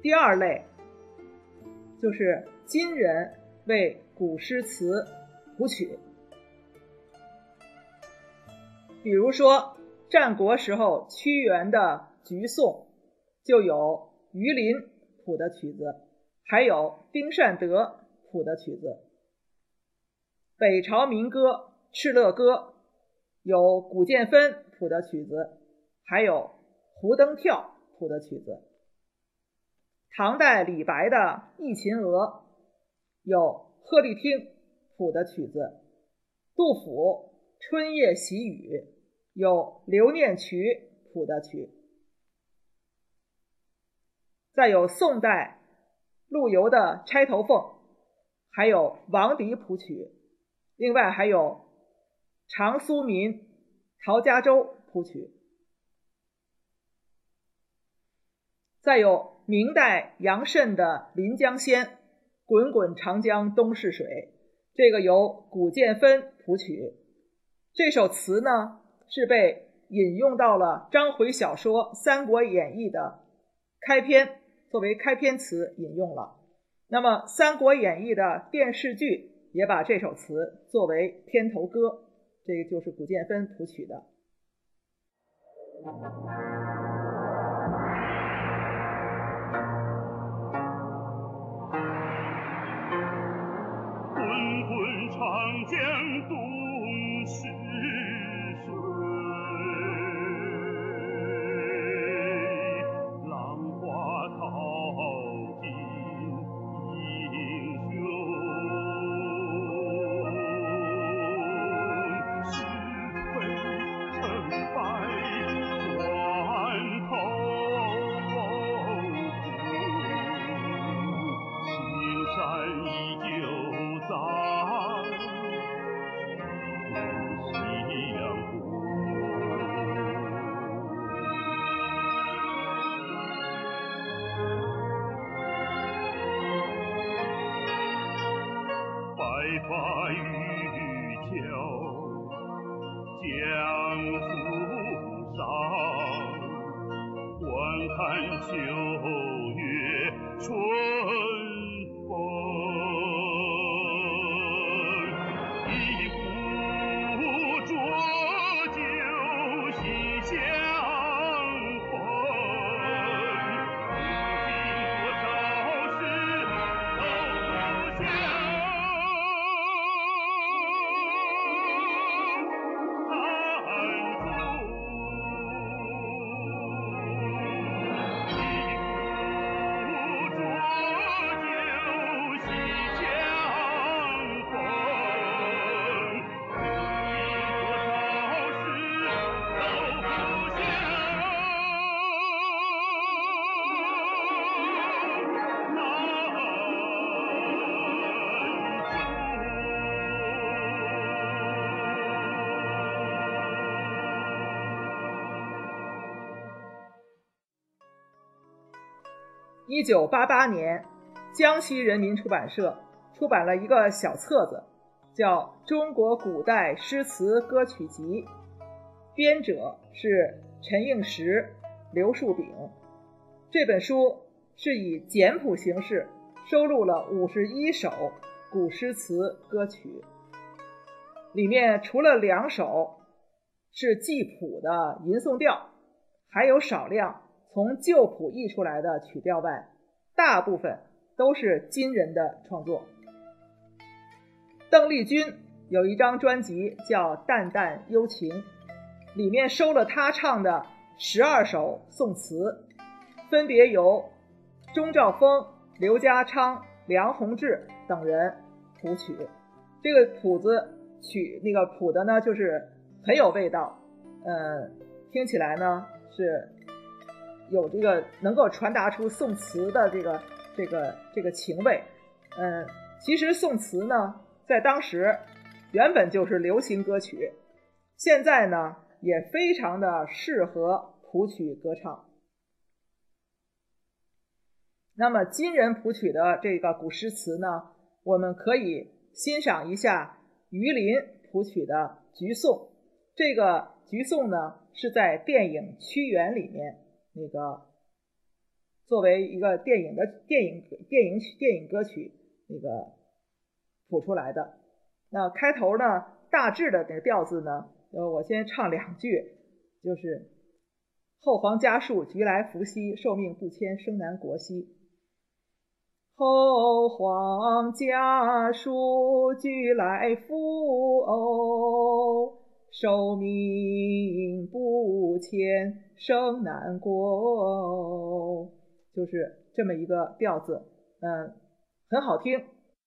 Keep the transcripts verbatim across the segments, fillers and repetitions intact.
第二类就是今人为古诗词谱曲，比如说战国时候屈原的橘颂就有鱼鳞谱的曲子，还有丁善德谱的曲子。北朝民歌《敕勒歌》有古建芬谱的曲子，还有胡登跳谱的曲子。唐代李白的《忆秦娥》有贺绿汀谱的曲子，杜甫《春夜喜雨》有刘念渠谱的曲。再有宋代陆游的《钗头凤》，还有王迪谱曲，另外还有常苏民、陶家洲谱曲。再有明代杨慎的《临江仙》，滚滚长江东逝水，这个由古建芬谱曲。这首词呢是被引用到了章回小说《三国演义》的开篇，作为开篇词引用了。那么《三国演义》的电视剧也把这首词作为片头歌，这个就是古建芬谱曲的。 滚滚长江东逝水，浪花淘尽英雄。是非成败转头顾，青山依旧在夕阳红。白发渔樵江湖上，惯看秋月春风。一壶浊酒喜相逢，如今多少事都不想。 一九八八年，江西人民出版社出版了一个小册子，叫《中国古代诗词歌曲集》，编者是陈应时、刘树炳。这本书是以简谱形式收录了五十一首古诗词歌曲，里面除了两首是记谱的吟诵调，还有少量从旧谱译出来的曲调外，大部分都是今人的创作。邓丽君有一张专辑叫《淡淡幽情》，里面收了她唱的十二首宋词，分别由钟兆峰、刘家昌、梁鸿志等人谱曲。这个谱子曲那个谱的呢，就是很有味道，嗯，听起来呢是有这个能够传达出宋词的这个这个这个情味。嗯，其实宋词呢在当时原本就是流行歌曲，现在呢也非常的适合谱曲歌唱。那么今人谱曲的这个古诗词呢，我们可以欣赏一下于林谱曲的橘颂。这个橘颂呢是在电影《屈原》里面那个作为一个电影的电影电影电影歌曲那个谱出来的。那开头呢，大致的那个调子呢，呃，我先唱两句，就是后皇家树菊来福兮，寿命不迁生南国兮。后皇家树菊来福哦，寿命不迁生南国，就是这么一个调子，嗯，很好听。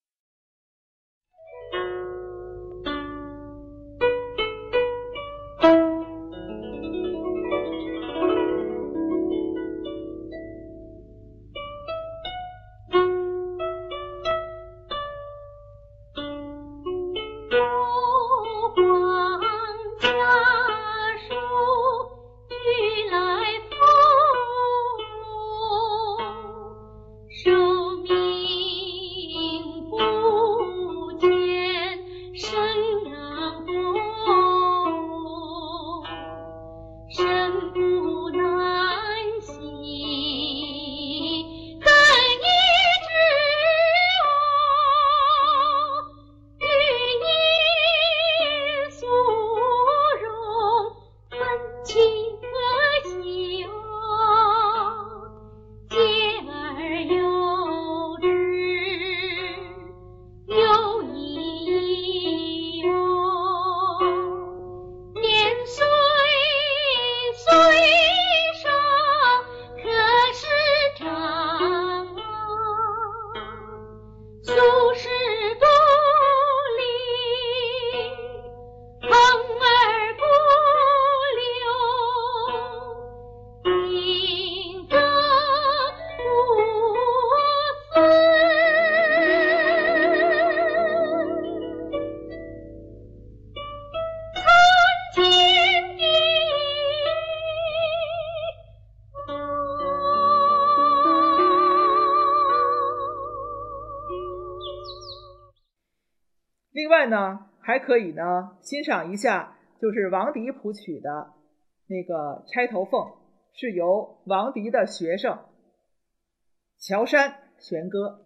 另外呢，还可以呢欣赏一下，就是王迪谱曲的那个《钗头凤》，是由王迪的学生乔杉弦歌。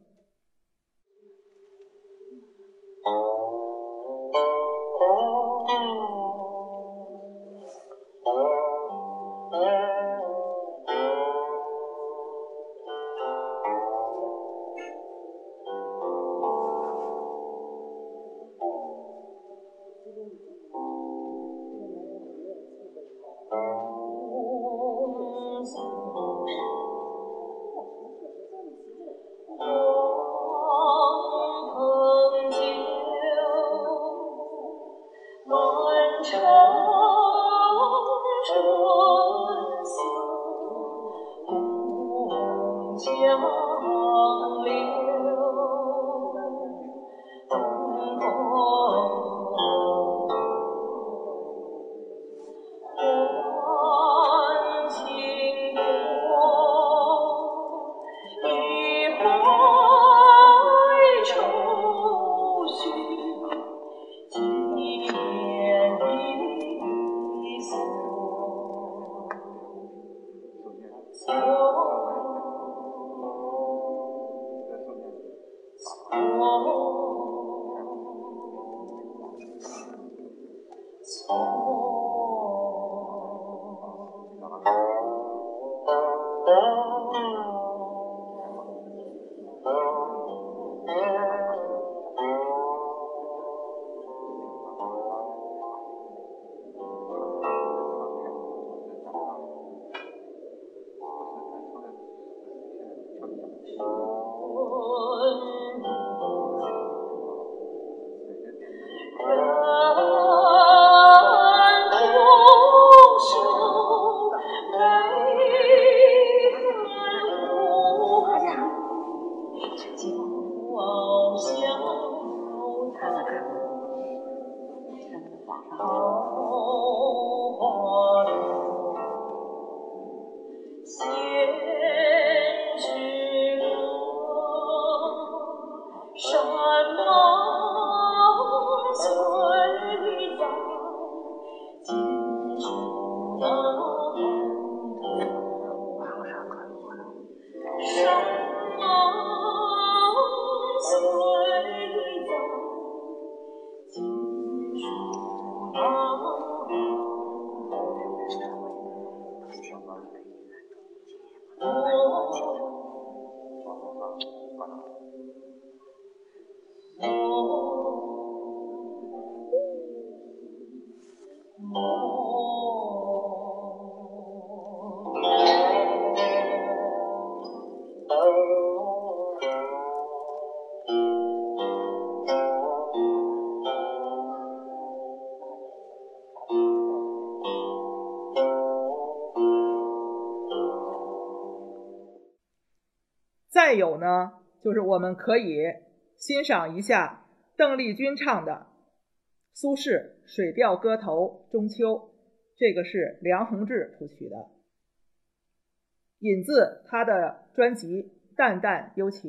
再有呢，就是我们可以欣赏一下邓丽君唱的苏轼《水调歌头·中秋》，这个是梁鸿志谱曲的，引自他的专辑《淡淡幽情》。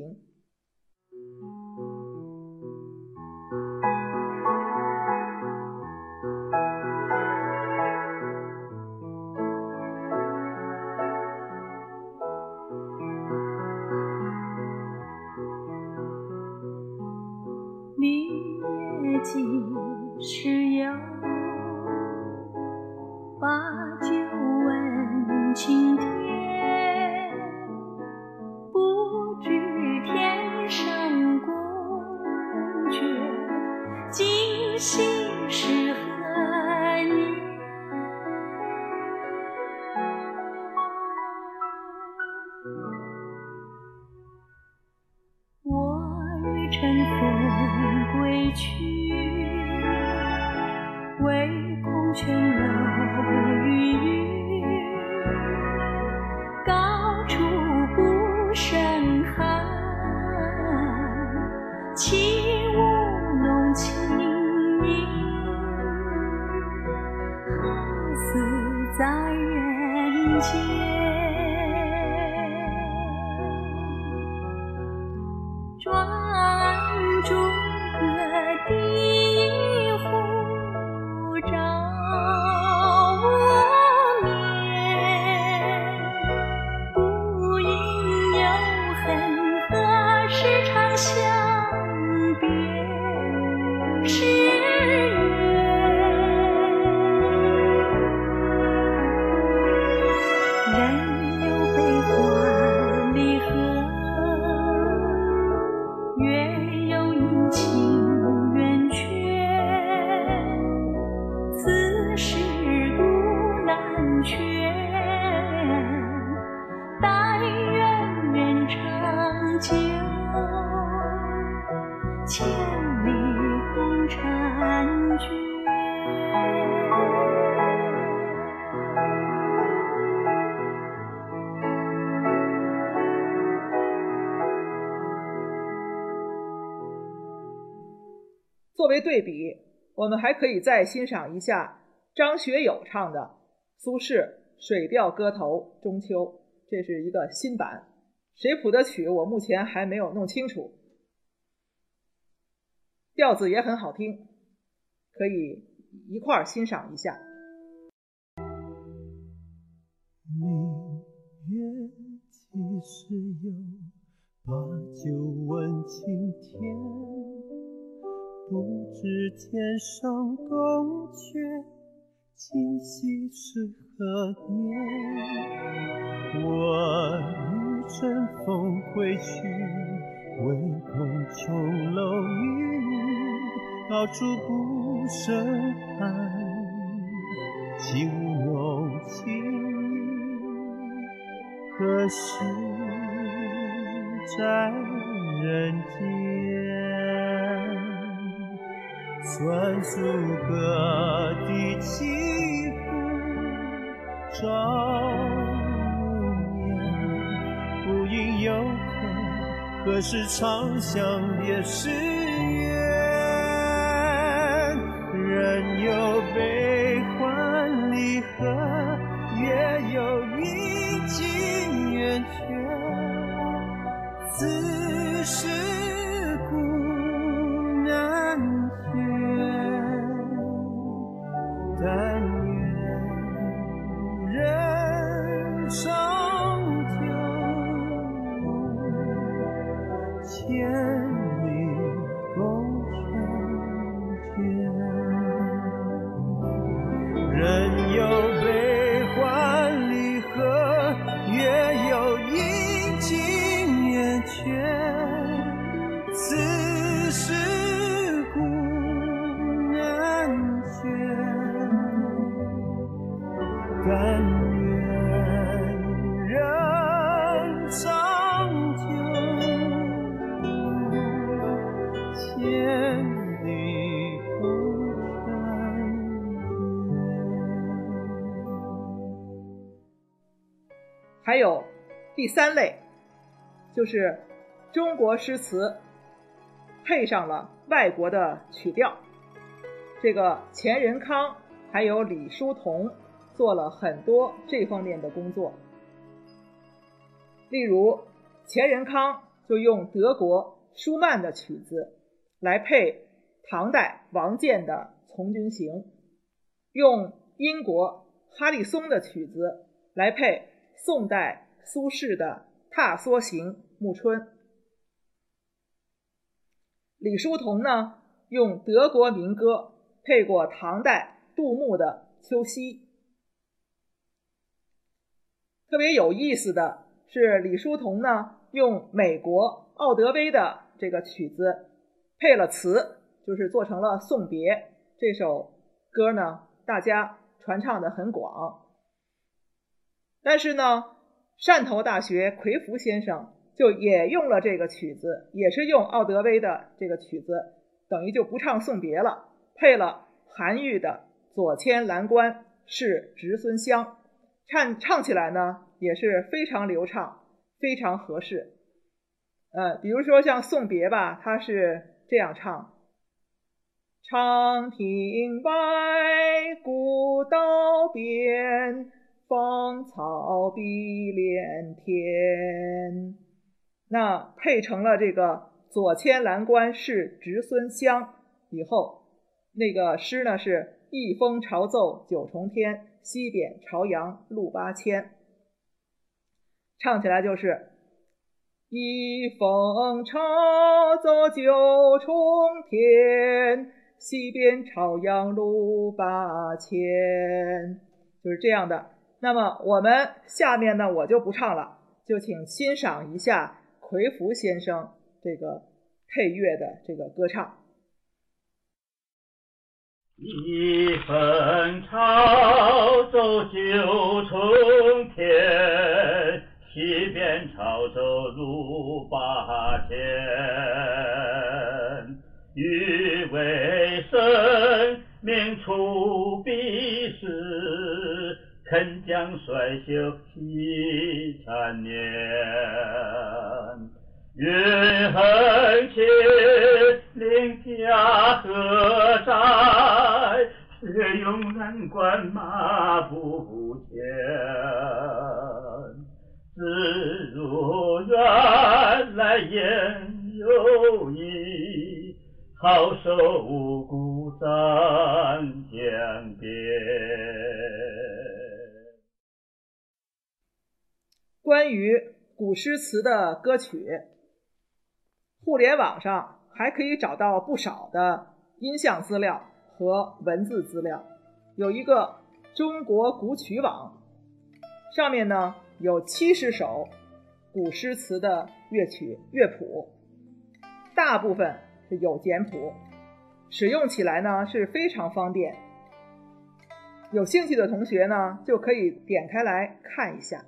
烈几时有，把酒问青天，不知天上宫阙，今夕是何年？我欲乘风归去，唯恐琼楼玉宇，高处不胜寒，起舞弄清影，好似在人间。专注了第一壶照我眠，不应有恨，何时长相别是缘。人有悲欢离合，月有阴晴圆缺，此事古难全。但愿缘长久，千里共婵娟。 作为对比，我们还可以再欣赏一下张学友唱的苏轼《水调歌头·中秋》，这是一个新版，谁谱的曲我目前还没有弄清楚，调子也很好听，可以一块儿欣赏一下。 明月几时有，把酒问青天，不知天上宫阙，今夕是何年？我欲乘风归去，唯恐琼楼玉宇，高处不胜寒，起舞弄清影，何时在人间？算数各地起伏照无眠，不应有恨，何时长相别是缘。人有悲欢离合，月有阴晴圆缺，此事古难但愿人长久，千里还有第三类，就是中国诗词配上了外国的曲调。这个钱仁康还有李叔同做了很多这方面的工作。例如钱仁康就用德国舒曼的曲子来配唐代王建的《从军行》，用英国哈利松的曲子来配宋代苏轼的《踏梭行·暮春》。李叔同呢，用德国民歌配过唐代杜牧的《秋夕》。特别有意思的是，李叔同呢，用美国奥德威的这个曲子配了词，就是做成了《送别》。这首歌呢，大家传唱的很广。但是呢，汕头大学奎福先生就也用了这个曲子，也是用奥德威的这个曲子，等于就不唱送别了，配了韩愈的《左迁蓝关是侄孙乡》，唱唱起来呢也是非常流畅，非常合适。呃，比如说像送别吧，它是这样唱：长亭外，古道边，芳草碧连天。那配成了这个左迁蓝关是侄孙乡以后，那个诗呢是一封朝奏九重天，西贬朝阳路八千。唱起来就是一封朝奏九重天，西边朝阳路八千，就是这样的。那么我们下面呢，我就不唱了，就请欣赏一下奎福先生这个配乐的这个歌唱。 一封朝奏九重天，西边朝奏路八千。欲为生命出必时，肯将衰朽惜残年。云横切岭家河寨，雪拥蓝关马不前。自如原来言有意，好守无故斩江边。 关于古诗词的歌曲，互联网上还可以找到不少的音像资料和文字资料。有一个中国古曲网，上面呢有七十首古诗词的乐曲乐谱，大部分是有简谱，使用起来呢是非常方便。有兴趣的同学呢就可以点开来看一下。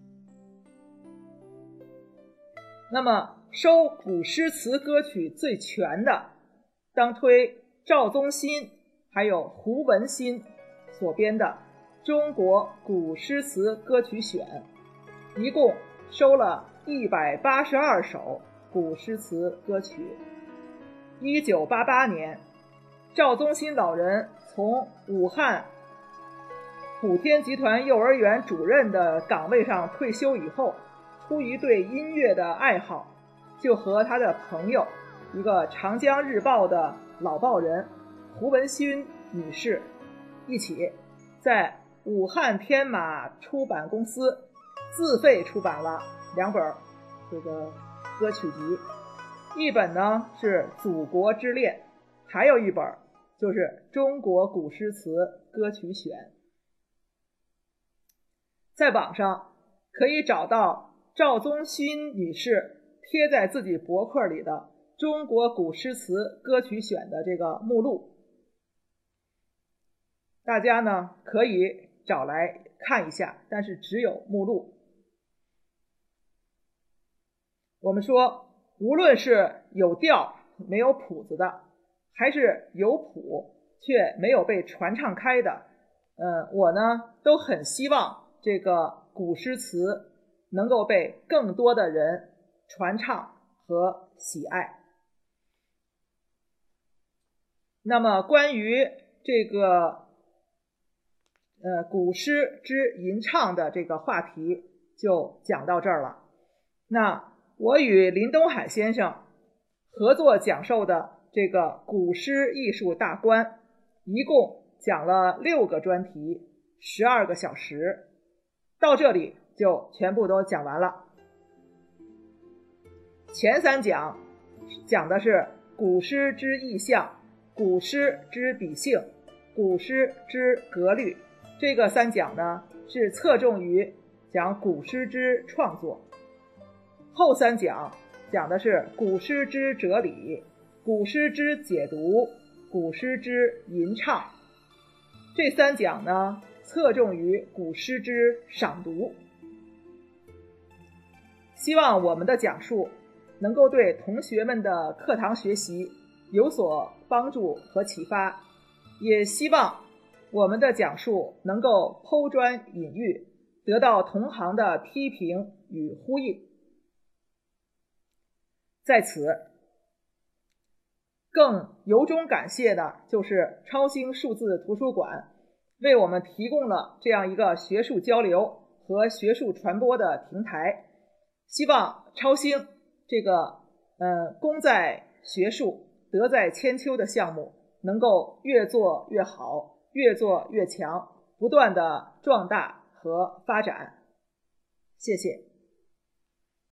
那么收古诗词歌曲最全的，当推赵宗新还有胡文新所编的《中国古诗词歌曲选》，一共收了一百八十二首古诗词歌曲。一九八八年，赵宗新老人从武汉普天集团幼儿园主任的岗位上退休以后，出于对音乐的爱好，就和他的朋友，一个长江日报的老报人胡文新女士一起在武汉天马出版公司自费出版了两本这个歌曲集，一本呢是《祖国之恋》，还有一本就是《中国古诗词歌曲选》。在网上可以找到赵宗新女士贴在自己博客里的《中国古诗词歌曲选》的这个目录，大家呢可以找来看一下，但是只有目录。我们说，无论是有调没有谱子的，还是有谱却没有被传唱开的，呃，我呢都很希望这个古诗词能够被更多的人传唱和喜爱。那么关于这个呃古诗之吟唱的这个话题就讲到这儿了。那我与林东海先生合作讲授的这个古诗艺术大观，一共讲了六个专题，十二个小时，到这里就全部都讲完了。前三讲讲的是古诗之意象、古诗之笔性、古诗之格律，这个三讲呢是侧重于讲古诗之创作。后三讲讲的是古诗之哲理、古诗之解读、古诗之吟唱。这三讲呢侧重于古诗之赏读。希望我们的讲述能够对同学们的课堂学习有所帮助和启发，也希望我们的讲述能够抛砖引玉，得到同行的批评与呼应。在此更由衷感谢的就是超星数字图书馆为我们提供了这样一个学术交流和学术传播的平台。希望超星这个呃功在学术德在千秋的项目能够越做越好，越做越强，不断的壮大和发展。谢谢。